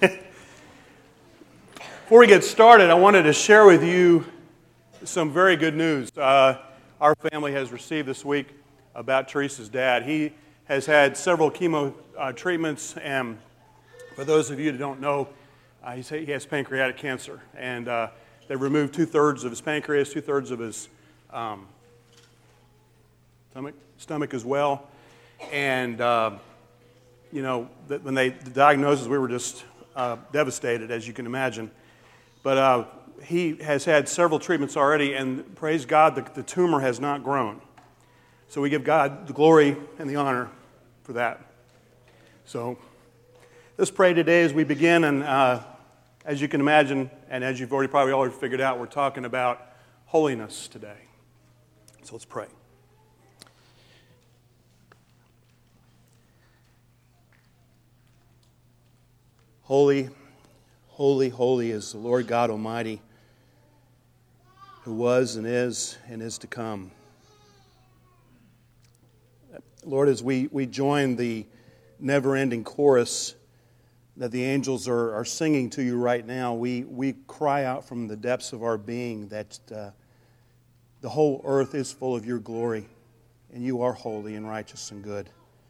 Before we get started, I wanted to share with you some very good news. Our family has received this week about Teresa's dad. He has had several chemo treatments, and for those of you that don't know, he has pancreatic cancer, and they removed 2/3 of his pancreas, 2/3 of his stomach as well. And when the diagnosis, we were just devastated, as you can imagine. But he has had several treatments already, and praise God, the tumor has not grown. So we give God the glory and the honor for that. So let's pray today as we begin, and as you can imagine, and as you've probably already figured out, we're talking about holiness today. So let's pray. Holy, holy, holy is the Lord God Almighty, who was and is to come. Lord, as we join the never-ending chorus that the angels are singing to you right now, we cry out from the depths of our being that the whole earth is full of your glory, and you are holy and righteous and good.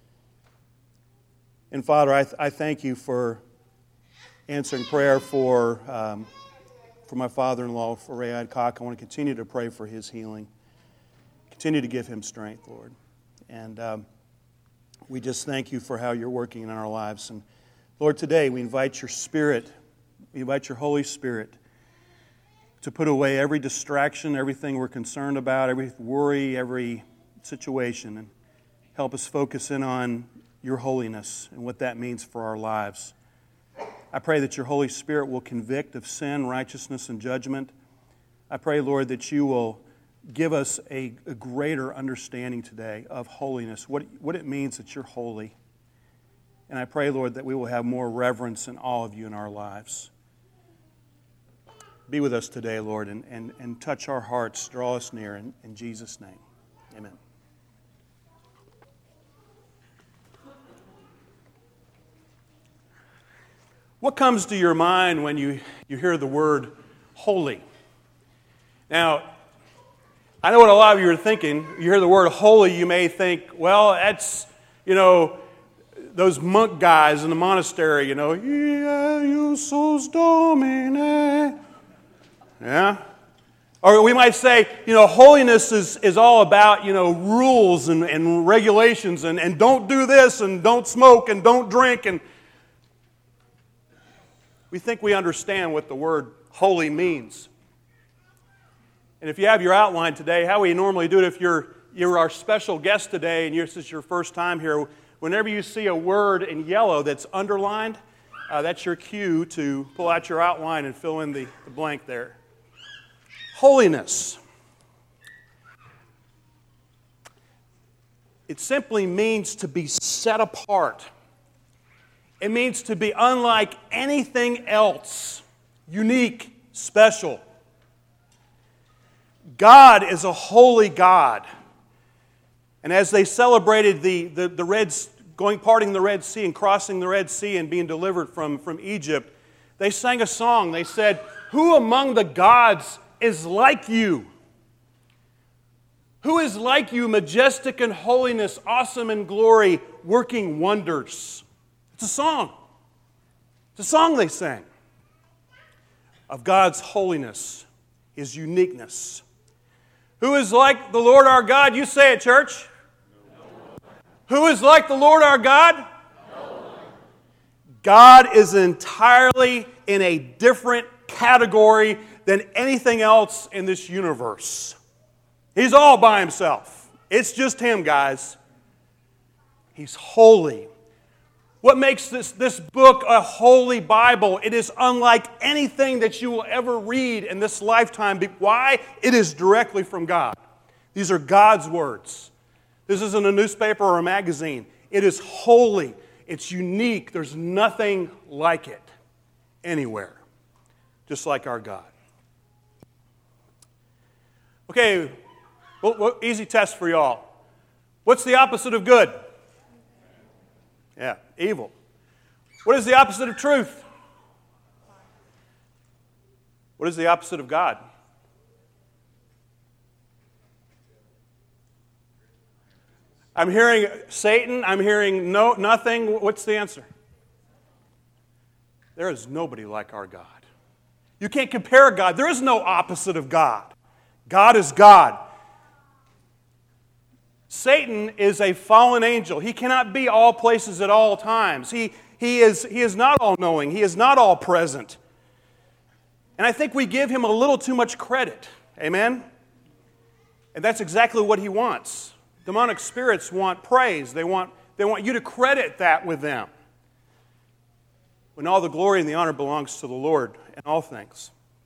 And Father, I thank you for answering prayer for my father-in-law, for Ray Adcock. I want to continue to pray for his healing. Continue to give him strength, Lord. And we just thank you for how you're working in our lives. And Lord, today we invite your Spirit, we invite your Holy Spirit to put away every distraction, everything we're concerned about, every worry, every situation, and help us focus in on your holiness and what that means for our lives. I pray that your Holy Spirit will convict of sin, righteousness, and judgment. I pray, Lord, that you will give us a greater understanding today of holiness, what it means that you're holy. And I pray, Lord, that we will have more reverence and awe of you in our lives. Be with us today, Lord, and touch our hearts, draw us near, in Jesus' name. Amen. What comes to your mind when you hear the word holy? Now, I know what a lot of you are thinking. You hear the word holy, you may think, well, that's, those monk guys in the monastery, Iusus Domine. Yeah? Or we might say, holiness is all about, rules and regulations and don't do this and don't smoke and don't drink. And we think we understand what the word holy means. And if you have your outline today, how we normally do it, if you're our special guest today and this is your first time here, whenever you see a word in yellow that's underlined, that's your cue to pull out your outline and fill in the blank there. Holiness. It simply means to be set apart. It means to be unlike anything else, unique, special. God is a holy God. And as they celebrated parting the Red Sea and crossing the Red Sea and being delivered from Egypt, they sang a song. They said, "Who among the gods is like you? Who is like you, majestic in holiness, awesome in glory, working wonders?" It's a song. It's a song they sang of God's holiness, His uniqueness. Who is like the Lord our God? You say it, church. No. Who is like the Lord our God? No. God is entirely in a different category than anything else in this universe. He's all by himself. It's just him, guys. He's holy. What makes this book a holy Bible? It is unlike anything that you will ever read in this lifetime. Why? It is directly from God. These are God's words. This isn't a newspaper or a magazine. It is holy. It's unique. There's nothing like it anywhere. Just like our God. Okay, well, easy test for y'all. What's the opposite of good? Yeah, evil. What is the opposite of truth? What is the opposite of God? I'm hearing Satan. I'm hearing nothing. What's the answer? There is nobody like our God. You can't compare God. There is no opposite of God. God is God. Satan is a fallen angel. He cannot be all places at all times. He is not all-knowing. He is not all-present. And I think we give him a little too much credit. Amen? And that's exactly what he wants. Demonic spirits want praise. They want you to credit that with them. When all the glory and the honor belongs to the Lord in all things.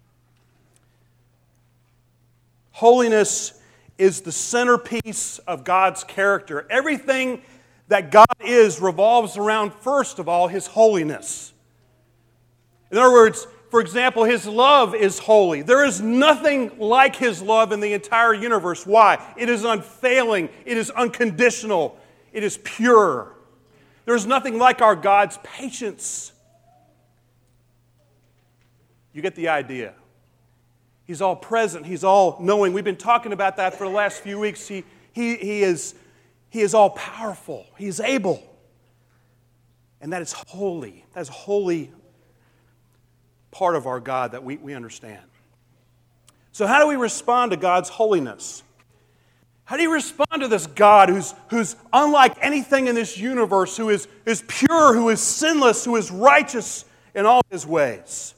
Holiness is the centerpiece of God's character. Everything that God is revolves around, first of all, His holiness. In other words, for example, His love is holy. There is nothing like His love in the entire universe. Why? It is unfailing. It is unconditional. It is pure. There is nothing like our God's patience. You get the idea. He's all present. He's all knowing. We've been talking about that for the last few weeks. He is all powerful. He is able. And that is holy. That is a holy part of our God that we understand. So how do we respond to God's holiness? How do you respond to this God who's unlike anything in this universe, who is pure, who is sinless, who is righteous in all His ways?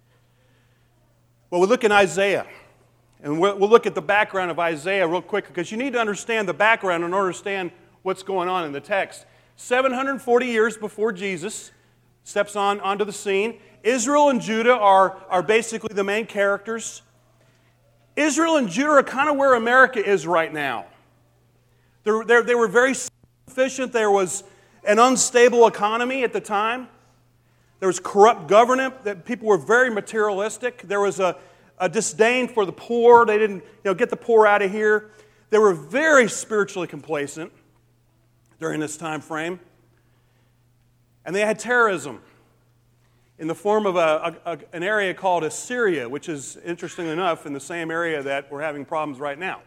Well, we look in Isaiah, and we'll look at the background of Isaiah real quick, because you need to understand the background in order to understand what's going on in the text. 740 years before Jesus steps onto the scene, Israel and Judah are basically the main characters. Israel and Judah are kind of where America is right now. They were very self-sufficient. There was an unstable economy at the time. There was corrupt government. That people were very materialistic. There was a disdain for the poor. They didn't get the poor out of here. They were very spiritually complacent during this time frame. And they had terrorism in the form of an area called Assyria, which is, interestingly enough, in the same area that we're having problems right now.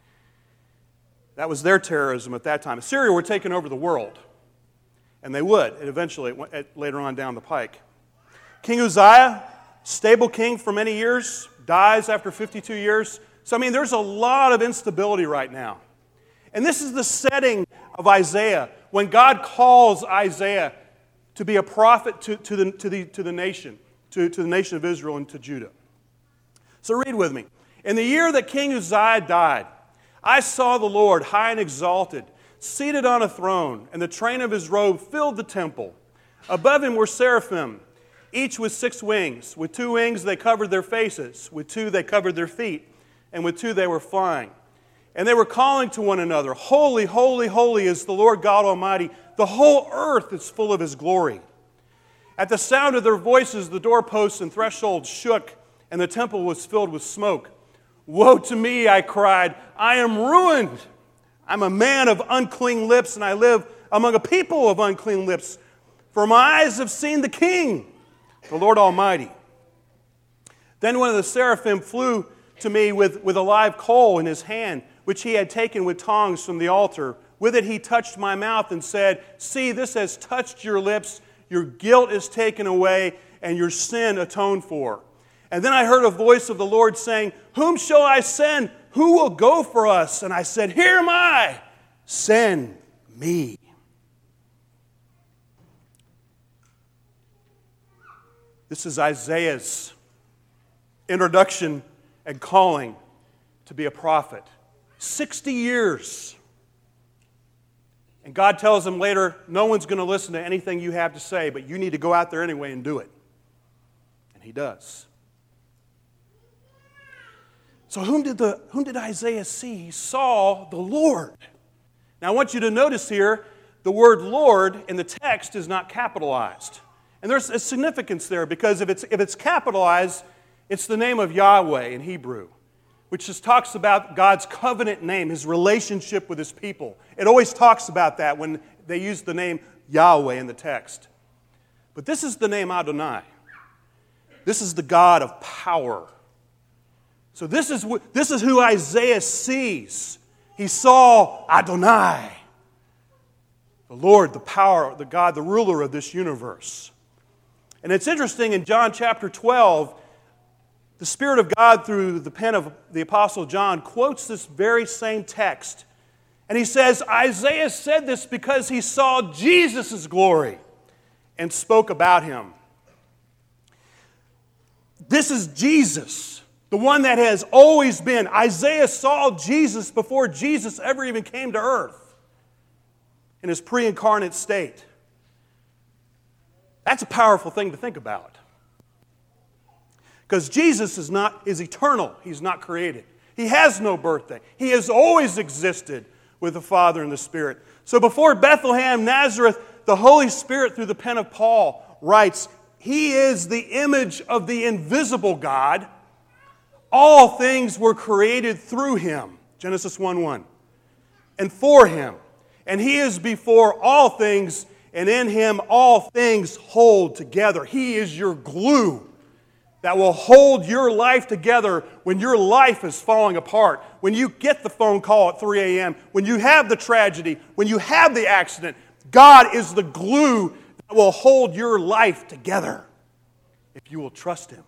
That was their terrorism at that time. Assyria were taking over the world. And they would, eventually, later on down the pike. King Uzziah, stable king for many years, dies after 52 years. So, there's a lot of instability right now. And this is the setting of Isaiah, when God calls Isaiah to be a prophet to the nation, to the nation of Israel and to Judah. So read with me. In the year that King Uzziah died, I saw the Lord high and exalted, seated on a throne, and the train of His robe filled the temple. Above Him were seraphim, each with 6 wings. With 2 wings they covered their faces, with 2 they covered their feet, and with 2 they were flying. And they were calling to one another, Holy, holy, holy is the Lord God Almighty. The whole earth is full of His glory. At the sound of their voices, the doorposts and thresholds shook, and the temple was filled with smoke. Woe to me, I cried, I am ruined. I'm a man of unclean lips, and I live among a people of unclean lips. For my eyes have seen the King, the Lord Almighty. Then one of the seraphim flew to me with a live coal in his hand, which he had taken with tongs from the altar. With it he touched my mouth and said, See, this has touched your lips. Your guilt is taken away, and your sin atoned for. And then I heard a voice of the Lord saying, Whom shall I send? Who will go for us? And I said, Here am I. Send me. This is Isaiah's introduction and calling to be a prophet. 60 years. And God tells him later, no one's going to listen to anything you have to say, but you need to go out there anyway and do it. And he does. So whom did Isaiah see? He saw the Lord. Now I want you to notice here, the word Lord in the text is not capitalized. And there's a significance there, because if it's capitalized, it's the name of Yahweh in Hebrew, which just talks about God's covenant name, His relationship with His people. It always talks about that when they use the name Yahweh in the text. But this is the name Adonai. This is the God of power. So this is who Isaiah sees. He saw Adonai, the Lord, the power, the God, the ruler of this universe. And it's interesting, in John chapter 12, the Spirit of God, through the pen of the Apostle John, quotes this very same text. And he says, Isaiah said this because he saw Jesus' glory and spoke about him. This is Jesus, the one that has always been. Isaiah saw Jesus before Jesus ever even came to earth in his pre-incarnate state. That's a powerful thing to think about. Because Jesus is eternal. He's not created. He has no birthday. He has always existed with the Father and the Spirit. So before Bethlehem, Nazareth, the Holy Spirit, through the pen of Paul, writes, He is the image of the invisible God. All things were created through Him. Genesis 1:1. And for Him. And He is before all things, and in Him all things hold together. He is your glue that will hold your life together when your life is falling apart, when you get the phone call at 3 a.m., when you have the tragedy, when you have the accident. God is the glue that will hold your life together if you will trust Him.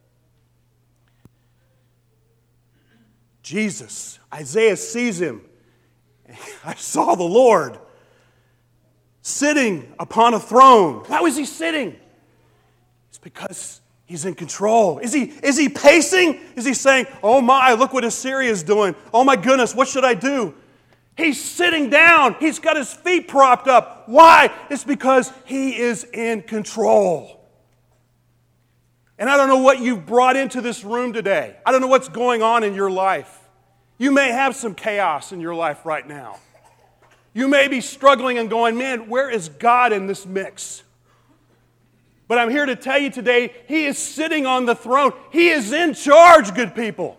Jesus, Isaiah sees Him. I saw the Lord sitting upon a throne. Why was He sitting? It's because He's in control. Is he pacing? Is he saying, oh my, look what Assyria is doing. Oh my goodness, what should I do? He's sitting down. He's got his feet propped up. Why? It's because He is in control. And I don't know what you've brought into this room today. I don't know what's going on in your life. You may have some chaos in your life right now. You may be struggling and going, man, where is God in this mix? But I'm here to tell you today, He is sitting on the throne. He is in charge, good people.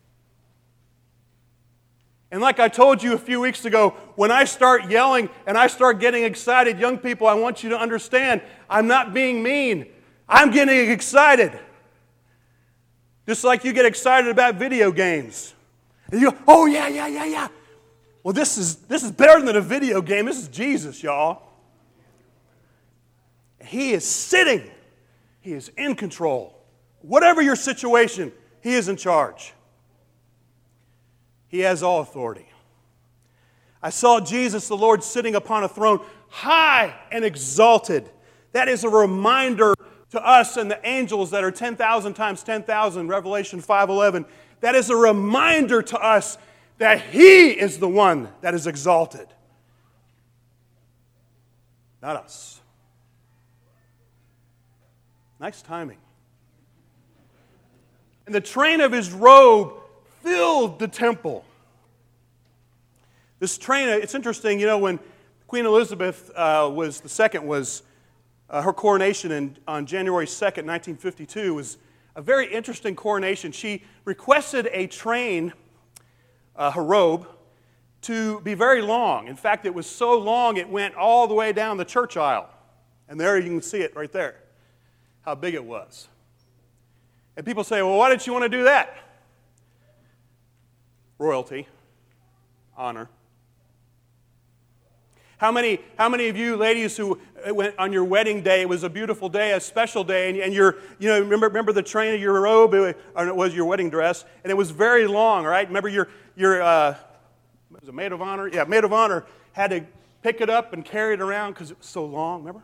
And like I told you a few weeks ago, when I start yelling and I start getting excited, young people, I want you to understand, I'm not being mean. I'm getting excited. Just like you get excited about video games. And you go, oh yeah. Well, this is better than a video game. This is Jesus, y'all. He is sitting. He is in control. Whatever your situation, He is in charge. He has all authority. I saw Jesus, the Lord, sitting upon a throne, high and exalted. That is a reminder to us and the angels that are 10,000 times 10,000, Revelation 5:11. That is a reminder to us that He is the one that is exalted, not us. Nice timing. And the train of His robe filled the temple. This train, it's interesting, when Queen Elizabeth was her coronation on January 2nd, 1952, was a very interesting coronation. She requested a train, her robe, to be very long. In fact, it was so long it went all the way down the church aisle. And there you can see it right there, how big it was. And people say, well, why did you want to do that? Royalty, honor. How many of you ladies who went on your wedding day, it was a beautiful day, a special day, and remember the train of your robe, it was your wedding dress, and it was very long, right? Remember your was it maid of honor? Yeah, maid of honor had to pick it up and carry it around because it was so long, remember?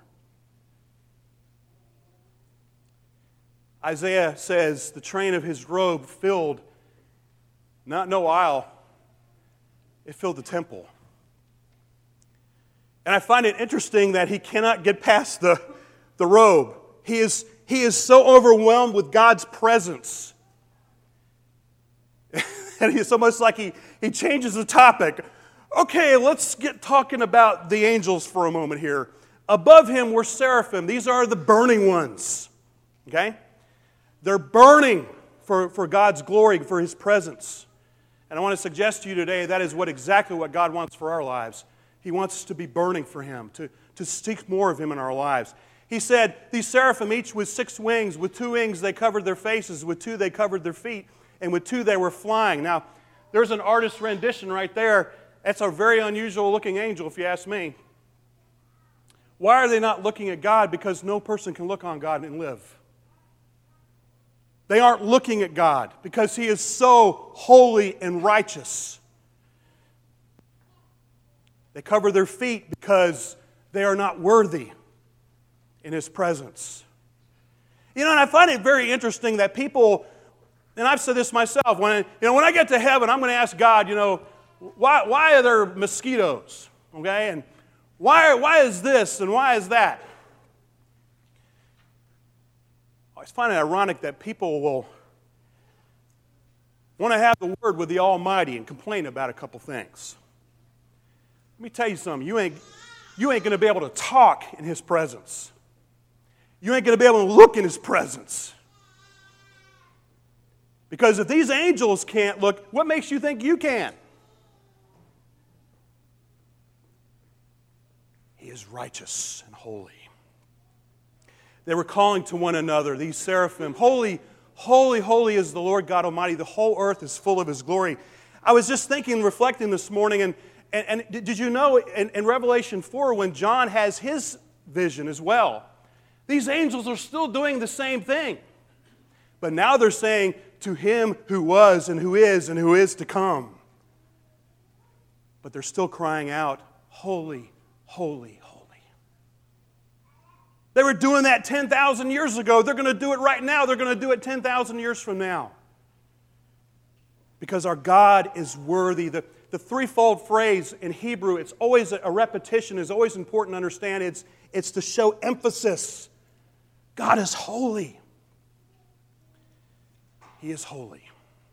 Isaiah says the train of his robe filled, no aisle, it filled the temple. And I find it interesting that he cannot get past the robe. He is so overwhelmed with God's presence. And it's almost like he changes the topic. Okay, let's get talking about the angels for a moment here. Above him were seraphim. These are the burning ones. Okay? They're burning for God's glory, for His presence. And I want to suggest to you today that is exactly what God wants for our lives. He wants us to be burning for Him, to seek more of Him in our lives. He said, these seraphim, each with 6 wings, with 2 wings they covered their faces, with 2 they covered their feet, and with two they were flying. Now, there's an artist's rendition right there. That's a very unusual looking angel, if you ask me. Why are they not looking at God? Because no person can look on God and live. They aren't looking at God because He is so holy and righteous. They cover their feet because they are not worthy in His presence. You know, and I find it very interesting that people, and I've said this myself, when I get to heaven, I'm going to ask God, why are there mosquitoes? Okay, and why is this and why is that? I always find it ironic that people will want to have the word with the Almighty and complain about a couple things. Let me tell you something. You ain't going to be able to talk in His presence. You ain't going to be able to look in His presence. Because if these angels can't look, what makes you think you can? He is righteous and holy. They were calling to one another, these seraphim, holy, holy, holy is the Lord God Almighty. The whole earth is full of His glory. I was just thinking, reflecting this morning, and did you know in Revelation 4, when John has his vision as well, these angels are still doing the same thing. But now they're saying, to Him who was and who is to come. But they're still crying out, holy, holy, holy. They were doing that 10,000 years ago. They're going to do it right now. They're going to do it 10,000 years from now. Because our God is worthy. The threefold phrase in Hebrew, it's always a repetition, is always important to understand. It's to show emphasis. God is holy. He is holy.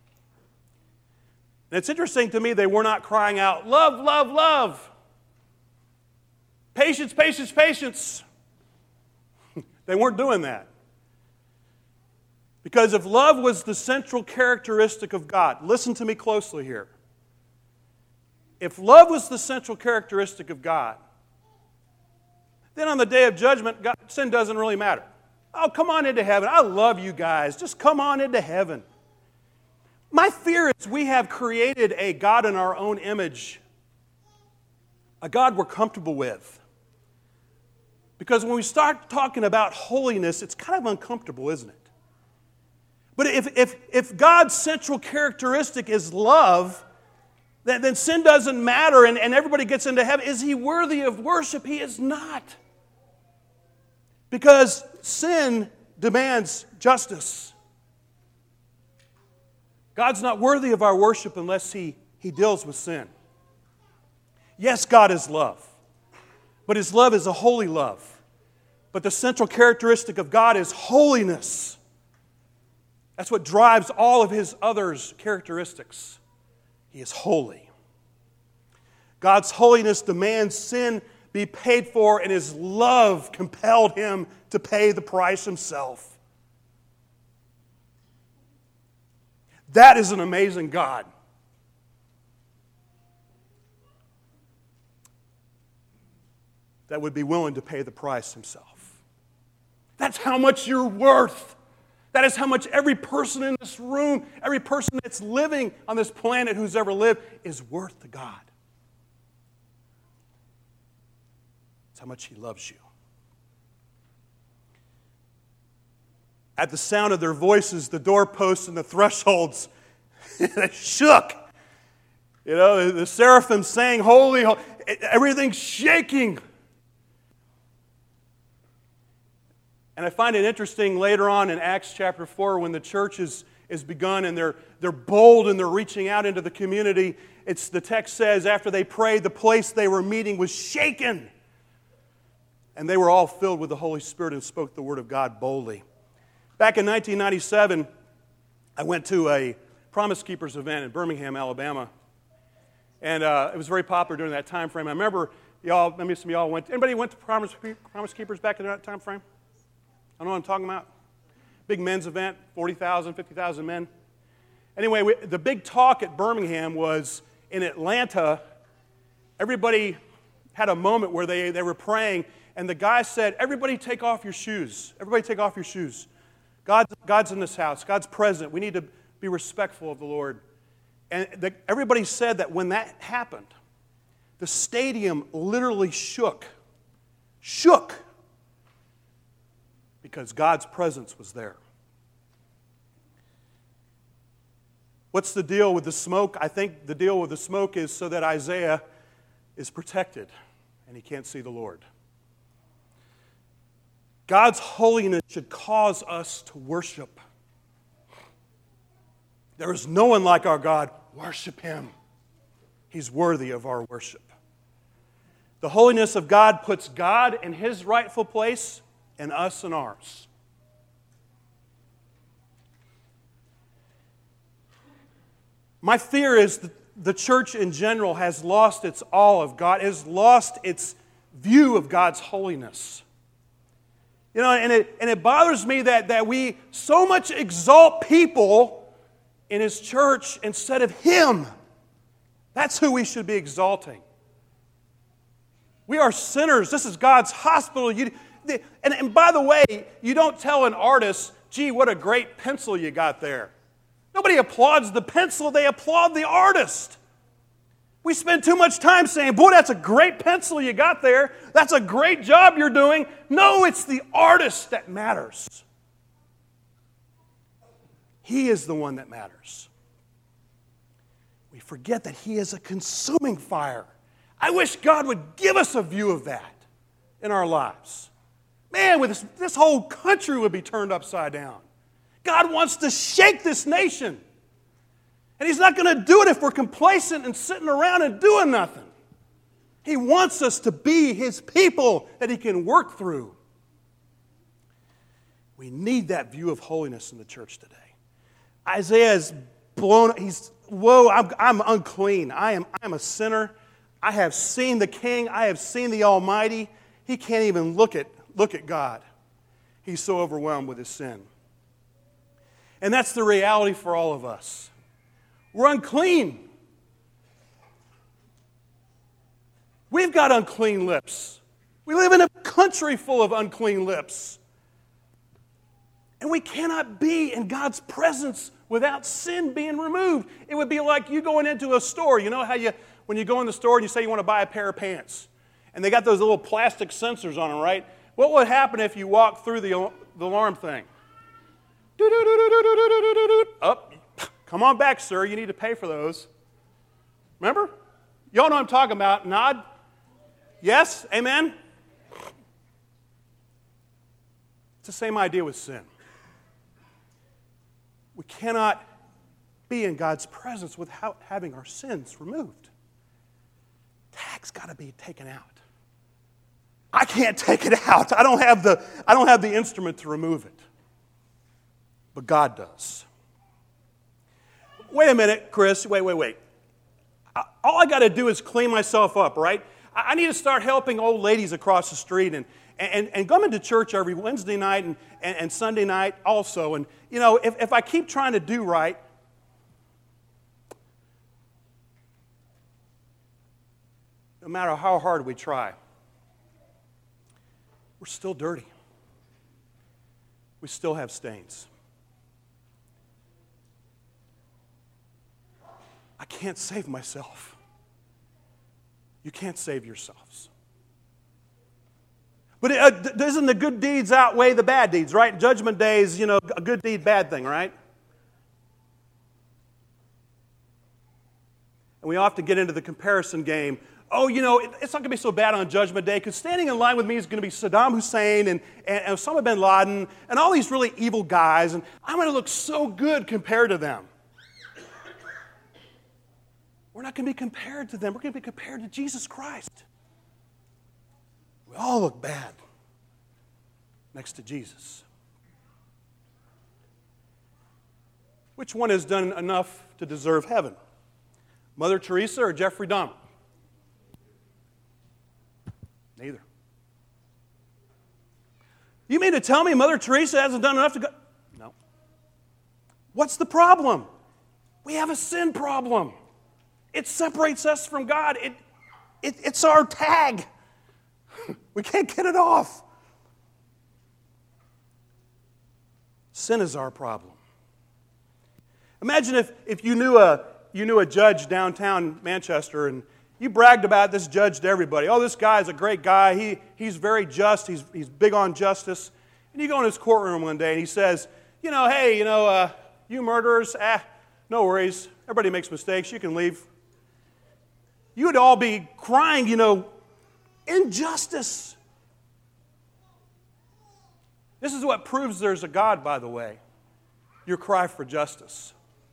And it's interesting to me, they were not crying out, love, love, love. Patience, patience, patience. They weren't doing that. Because if love was the central characteristic of God, listen to me closely here. If love was the central characteristic of God, then on the day of judgment, sin doesn't really matter. Oh, come on into heaven. I love you guys. Just come on into heaven. My fear is we have created a God in our own image, a God we're comfortable with. Because when we start talking about holiness, it's kind of uncomfortable, isn't it? But if God's central characteristic is love, then sin doesn't matter and everybody gets into heaven. Is He worthy of worship? He is not. Because sin demands justice. God's not worthy of our worship unless He deals with sin. Yes, God is love. But His love is a holy love. But the central characteristic of God is holiness. That's what drives all of His other characteristics. He is holy. God's holiness demands sin be paid for, and His love compelled Him to pay the price Himself. That is an amazing God. That would be willing to pay the price Himself. That's how much you're worth. That is how much every person in this room, every person that's living on this planet who's ever lived, is worth to God. That's how much He loves you. At the sound of their voices, the doorposts and the thresholds, they shook. You know, the seraphim sang, holy, holy, everything's shaking. And I find it interesting later on in Acts chapter 4 when the church is begun and they're bold and they're reaching out into the community. The text says after they prayed, the place they were meeting was shaken. And they were all filled with the Holy Spirit and spoke the word of God boldly. Back in 1997, I went to a Promise Keepers event in Birmingham, Alabama. And it was very popular during that time frame. I remember maybe some of y'all went. Anybody went to Promise Keepers back in that time frame? I know what I'm talking about. Big men's event, 40,000, 50,000 men. Anyway, the big talk at Birmingham was in Atlanta. Everybody had a moment where they were praying, and the guy said, everybody take off your shoes. Everybody take off your shoes. God's in this house. God's present. We need to be respectful of the Lord. And everybody said that when that happened, the stadium literally shook. Shook. Because God's presence was there. What's the deal with the smoke? I think the deal with the smoke is so that Isaiah is protected and he can't see the Lord. God's holiness should cause us to worship. There is no one like our God. Worship Him. He's worthy of our worship. The holiness of God puts God in His rightful place and us in ours. My fear is that the church in general has lost its awe of God, has lost its view of God's holiness. You know, and it bothers me that we so much exalt people in His church instead of Him. That's who we should be exalting. We are sinners. This is God's hospital. And by the way, you don't tell an artist, gee, what a great pencil you got there. Nobody applauds the pencil, they applaud the artist. We spend too much time saying, boy, that's a great pencil you got there. That's a great job you're doing. No, it's the artist that matters. He is the one that matters. We forget that He is a consuming fire. I wish God would give us a view of that in our lives. Man, with this whole country would be turned upside down. God wants to shake this nation. And He's not going to do it if we're complacent and sitting around and doing nothing. He wants us to be His people that He can work through. We need that view of holiness in the church today. Isaiah is blown. I'm unclean. I am a sinner. I have seen the King. I have seen the Almighty. He can't even look at God. He's so overwhelmed with his sin. And that's the reality for all of us. We're unclean. We've got unclean lips. We live in a country full of unclean lips. And we cannot be in God's presence without sin being removed. It would be like you going into a store. You know how when you go in the store and you say you want to buy a pair of pants, and they got those little plastic sensors on them, right? What would happen if you walked through the alarm thing? Up. Come on back, sir. You need to pay for those. Remember? Y'all know what I'm talking about. Nod. Yes? Amen? It's the same idea with sin. We cannot be in God's presence without having our sins removed. Tag's got to be taken out. I can't take it out. I don't have the instrument to remove it. But God does. Wait a minute, Chris. Wait. All I got to do is clean myself up, right? I need to start helping old ladies across the street and coming to church every Wednesday night and Sunday night also. And, you know, if I keep trying to do right, no matter how hard we try, we're still dirty. We still have stains. I can't save myself. You can't save yourselves. But doesn't the good deeds outweigh the bad deeds, right? Judgment Day is, a good deed, bad thing, right? And we often get into the comparison game. Oh, it's not going to be so bad on Judgment Day because standing in line with me is going to be Saddam Hussein and Osama bin Laden and all these really evil guys, and I'm going to look so good compared to them. We're not going to be compared to them. We're going to be compared to Jesus Christ. We all look bad next to Jesus. Which one has done enough to deserve heaven? Mother Teresa or Jeffrey Dahmer? Neither. You mean to tell me Mother Teresa hasn't done enough to go? No. What's the problem? We have a sin problem. It separates us from God. It's our tag. We can't get it off. Sin is our problem. Imagine if you knew a judge downtown Manchester and you bragged about this judge to everybody. Oh, this guy's a great guy. He's very just. He's big on justice. And you go in his courtroom one day and he says, hey, you murderers, no worries. Everybody makes mistakes. You can leave. You would all be crying, injustice. This is what proves there's a God, by the way. Your cry for justice.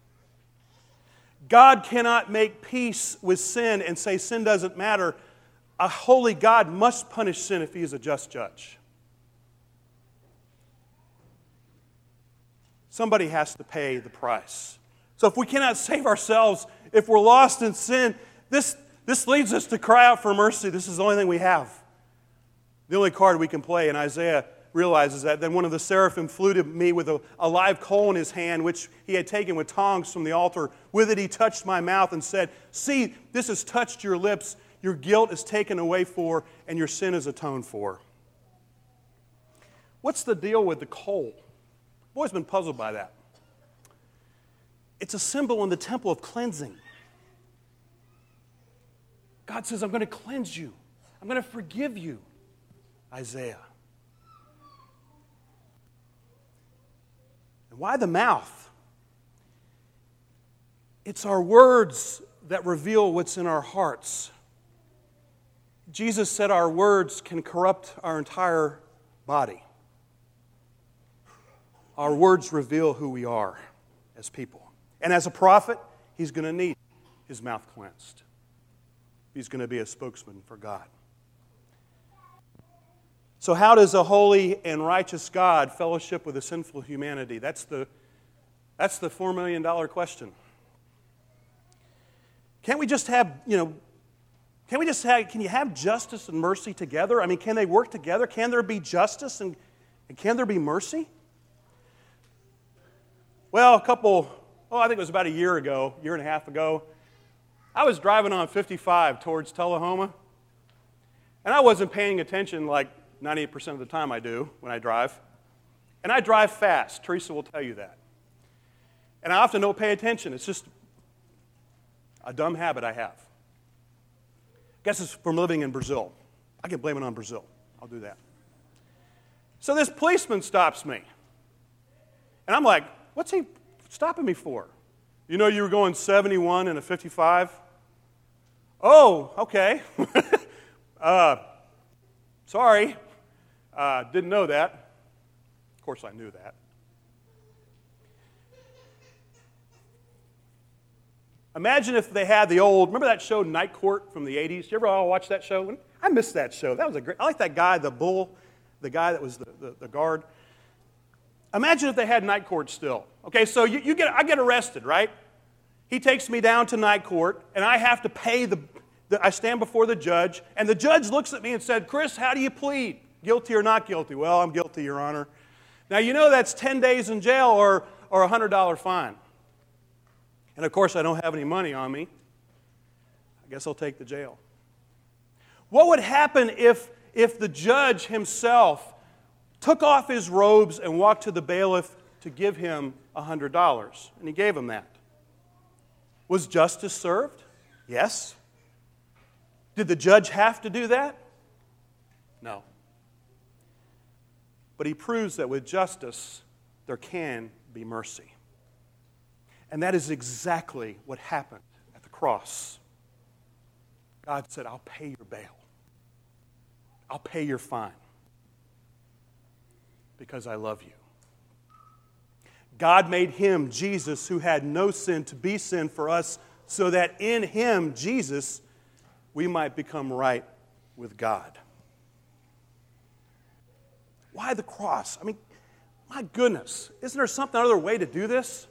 God cannot make peace with sin and say sin doesn't matter. A holy God must punish sin if He is a just judge. Somebody has to pay the price. So if we cannot save ourselves, if we're lost in sin, this leads us to cry out for mercy. This is the only thing we have. The only card we can play. And Isaiah realizes that. Then one of the seraphim flew to me with a live coal in his hand, which he had taken with tongs from the altar. With it he touched my mouth and said, see, this has touched your lips. Your guilt is taken away for, and your sin is atoned for. What's the deal with the coal? I've always been puzzled by that. It's a symbol in the temple of cleansing. God says, I'm going to cleanse you. I'm going to forgive you. Isaiah. And why the mouth? It's our words that reveal what's in our hearts. Jesus said our words can corrupt our entire body. Our words reveal who we are as people. And as a prophet, he's going to need his mouth cleansed. He's going to be a spokesman for God. So how does a holy and righteous God fellowship with a sinful humanity? That's the $4 million question. Can't we just have, can you have justice and mercy together? I mean, can they work together? Can there be justice and can there be mercy? Well, I think it was about a year and a half ago, I was driving on 55 towards Tullahoma, and I wasn't paying attention like 98% of the time I do when I drive. And I drive fast. Teresa will tell you that. And I often don't pay attention. It's just a dumb habit I have. I guess it's from living in Brazil. I can blame it on Brazil. I'll do that. So this policeman stops me. And I'm like, what's he stopping me for? You know you were going 71 in a 55? Oh, okay. Sorry. Didn't know that. Of course I knew that. Imagine if they had remember that show Night Court from the 80s? Did you ever all watch that show? I missed that show. That was I like that guy, the guy that was the guard. Imagine if they had Night Court still. Okay, so I get arrested, right? He takes me down to Night Court, and I have to pay I stand before the judge, and the judge looks at me and said, Chris, how do you plead? Guilty or not guilty? Well, I'm guilty, Your Honor. Now, that's 10 days in jail or a $100 fine. And, of course, I don't have any money on me. I guess I'll take the jail. What would happen if the judge himself took off his robes and walked to the bailiff to give him $100? And he gave him that. Was justice served? Yes. Did the judge have to do that? No. But he proves that with justice, there can be mercy. And that is exactly what happened at the cross. God said, I'll pay your bail. I'll pay your fine. Because I love you. God made him, Jesus, who had no sin, to be sin for us, so that in him, Jesus, we might become right with God. Why the cross? I mean, my goodness, isn't there some other way to do this?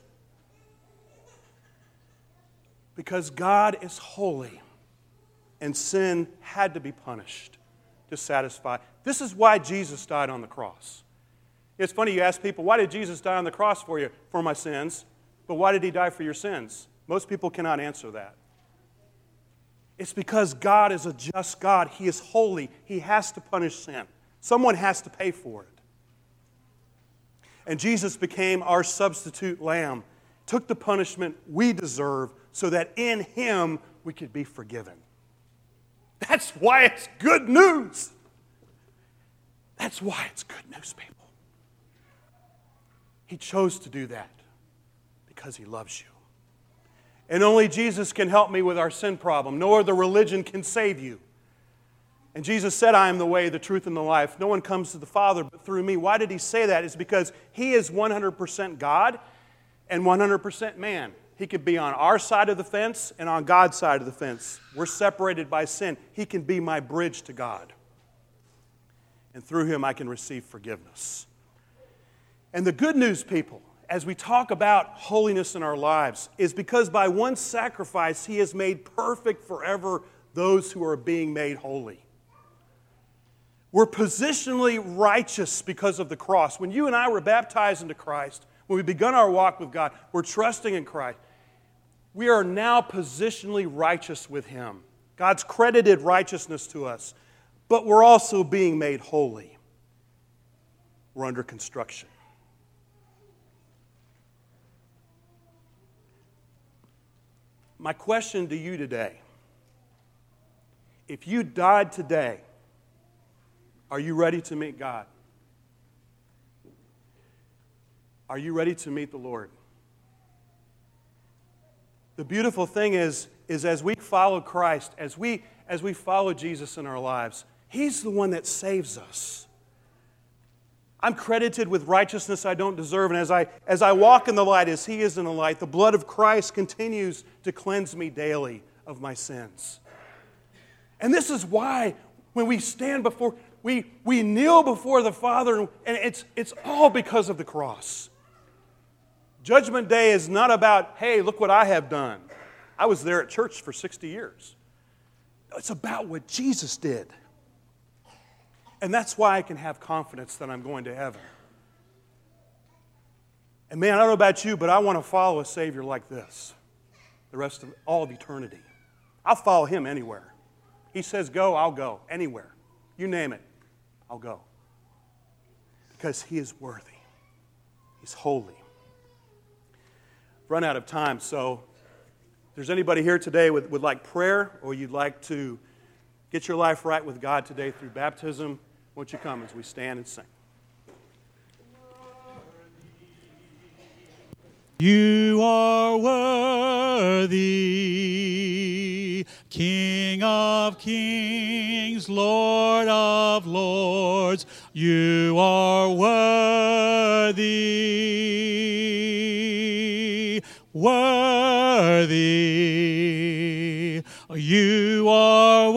Because God is holy, and sin had to be punished to satisfy. This is why Jesus died on the cross. It's funny, you ask people, why did Jesus die on the cross for you? For my sins. But why did he die for your sins? Most people cannot answer that. It's because God is a just God. He is holy. He has to punish sin. Someone has to pay for it. And Jesus became our substitute lamb. took the punishment we deserve so that in Him we could be forgiven. That's why it's good news. That's why it's good news, people. He chose to do that because He loves you. And only Jesus can help me with our sin problem. No other religion can save you. And Jesus said, I am the way, the truth, and the life. No one comes to the Father but through me. Why did He say that? It's because He is 100% God and 100% man. He could be on our side of the fence and on God's side of the fence. We're separated by sin. He can be my bridge to God. And through Him I can receive forgiveness. And the good news, people, as we talk about holiness in our lives, is because by one sacrifice He has made perfect forever those who are being made holy. We're positionally righteous because of the cross. When you and I were baptized into Christ, when we begun our walk with God, we're trusting in Christ. We are now positionally righteous with Him. God's credited righteousness to us, but we're also being made holy. We're under construction. My question to you today, if you died today, are you ready to meet God? Are you ready to meet the Lord? The beautiful thing is as we follow Christ, as we follow Jesus in our lives, He's the one that saves us. I'm credited with righteousness I don't deserve, and as I walk in the light, as He is in the light, the blood of Christ continues to cleanse me daily of my sins. And this is why when we stand before, we kneel before the Father, and it's all because of the cross. Judgment Day is not about, hey, look what I have done. I was there at church for 60 years. It's about what Jesus did. And that's why I can have confidence that I'm going to heaven. And man, I don't know about you, but I want to follow a Savior like this the rest of all of eternity. I'll follow Him anywhere. He says go, I'll go. Anywhere. You name it, I'll go. Because He is worthy. He's holy. I've run out of time, so if there's anybody here today would like prayer, or you'd like to get your life right with God today through baptism, won't you come as we stand and sing? You are worthy, King of kings, Lord of lords. You are worthy, worthy. You are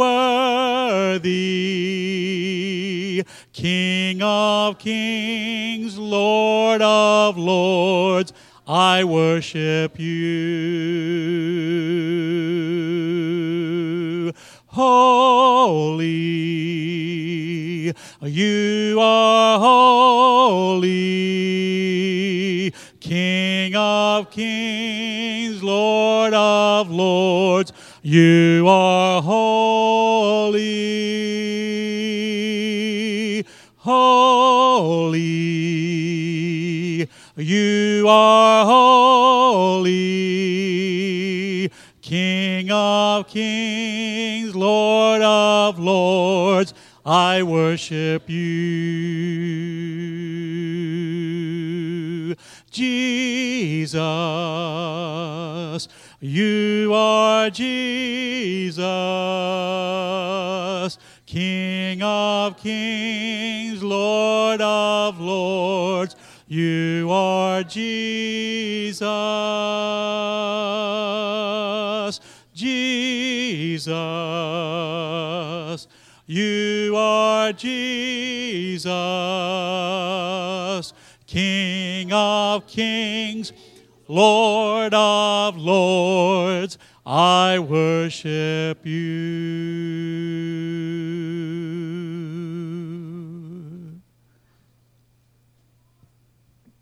worthy, King of kings, Lord of lords. I worship you. Holy, you are holy, King of kings, Lord of lords. You are holy, holy. You are holy, King of kings, Lord of lords. I worship you. Jesus, you are Jesus, King of kings, Lord of lords. You are Jesus, Jesus. You are Jesus, King of kings, Lord of lords. I worship you.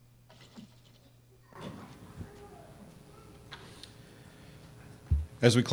As we close